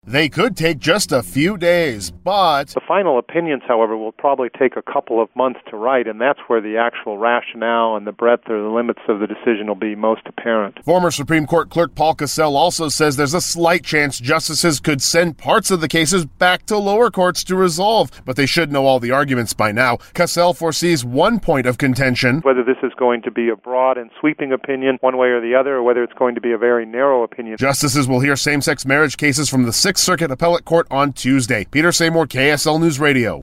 They could take just a few days, but the final opinions, however, will probably take a couple of months to write, and that's where the actual rationale and the breadth or the limits of the decision will be most apparent. Former Supreme Court Clerk Paul Cassell also says there's a slight chance justices could send parts of the cases back to lower courts to resolve, but they should know all the arguments by now. Cassell foresees one point of contention: whether this is going to be a broad and sweeping opinion one way or the other, or whether it's going to be a very narrow opinion. Justices will hear same-sex marriage cases from the Sixth Circuit Appellate Court on Tuesday. Peter Seymour, KSL News Radio.